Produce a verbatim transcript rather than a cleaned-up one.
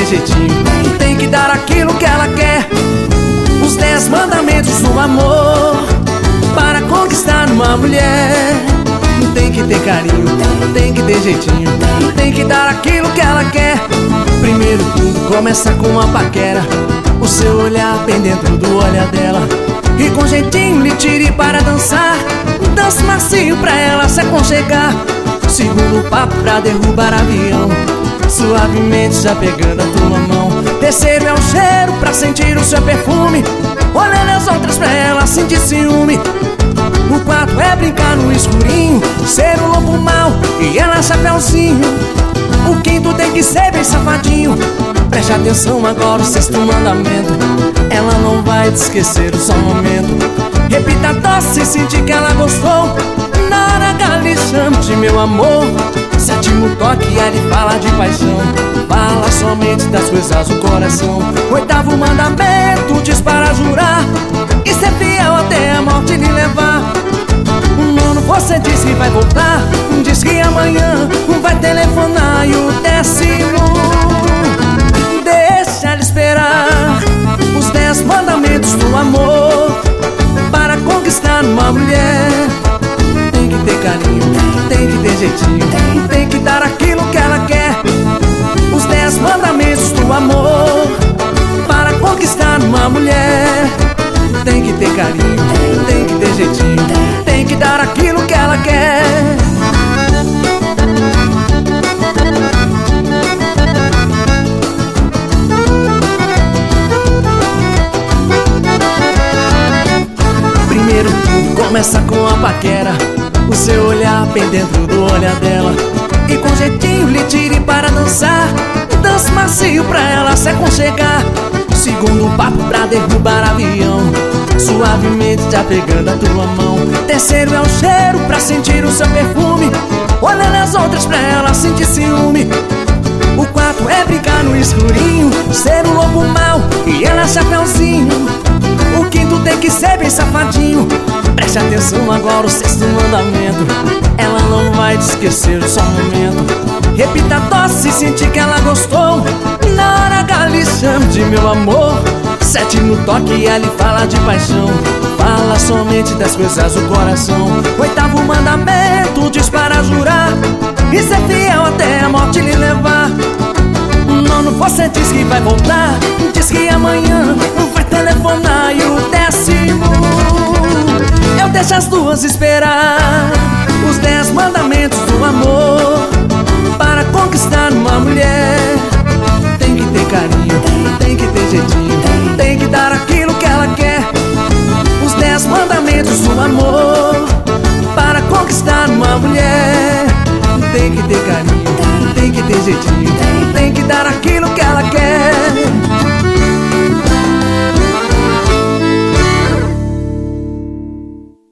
jeitinho, tem que dar aquilo que ela quer. Os dez mandamentos do amor para conquistar uma mulher. Tem que ter carinho, tem que ter jeitinho, tem que dar aquilo que ela quer. Primeiro tudo começa com uma paquera, o seu olhar bem dentro do olhar dela. E com jeitinho lhe tire para dançar, dança macio pra ela se aconchegar. Segundo papo pra derrubar avião, suavemente já pegando a tua mão. Terceiro é o cheiro pra sentir o seu perfume, olhando as outras pra ela sentir ciúme. O quarto é brincar no escurinho, ser um lobo mau e ela chapeuzinho. O quinto tem que ser bem safadinho. Preste atenção agora, o sexto mandamento, ela não vai te esquecer só um momento. Repita doce e sentir que ela gostou, na hora que ela lhe chama de meu amor. Sétimo toque, ele fala de paixão, fala somente das coisas do coração. Oitavo mandamento, diz para jurar e ser fiel até a morte lhe levar. O nono, você diz que vai voltar, diz que amanhã vai telefonar. E o décimo, deixa ela esperar. Os dez mandamentos do amor para conquistar uma mulher. Tem que ter carinho, tem que ter jeitinho, tem que dar aquilo que ela quer. Os dez mandamentos do amor para conquistar uma mulher. Tem que ter carinho, tem que ter jeitinho, tem que dar aquilo que ela quer. Primeiro tudo começa com a paquera, o seu olhar bem dentro do olhar dela. E com jeitinho lhe tire para dançar, dança macio pra ela se aconchegar. Segundo papo pra derrubar avião, suavemente já pegando a tua mão. Terceiro é o cheiro pra sentir o seu perfume, olhando as outras pra ela sentir ciúme. O quarto é brincar no escurinho, ser um lobo mau e ela chapeuzinho. O quinto tem que ser bem safadinho. Preste atenção agora, o sexto mandamento, ela não vai te esquecer só um momento. Repita doce e sentir que ela gostou, na hora que ela lhe chama de meu amor. Sétimo toque, ela lhe fala de paixão, fala somente das coisas do coração. Oitavo mandamento, diz para jurar e ser fiel até a morte lhe levar. Nono, você diz que vai voltar, diz que amanhã vai telefonar. E o décimo, eu deixo as duas esperar. Os dez mandamentos do amor para conquistar uma mulher. Tem que ter carinho, tem que ter jeitinho, tem que dar aquilo que ela quer. Os dez mandamentos do amor para conquistar uma mulher. Tem que ter carinho, tem que ter jeitinho,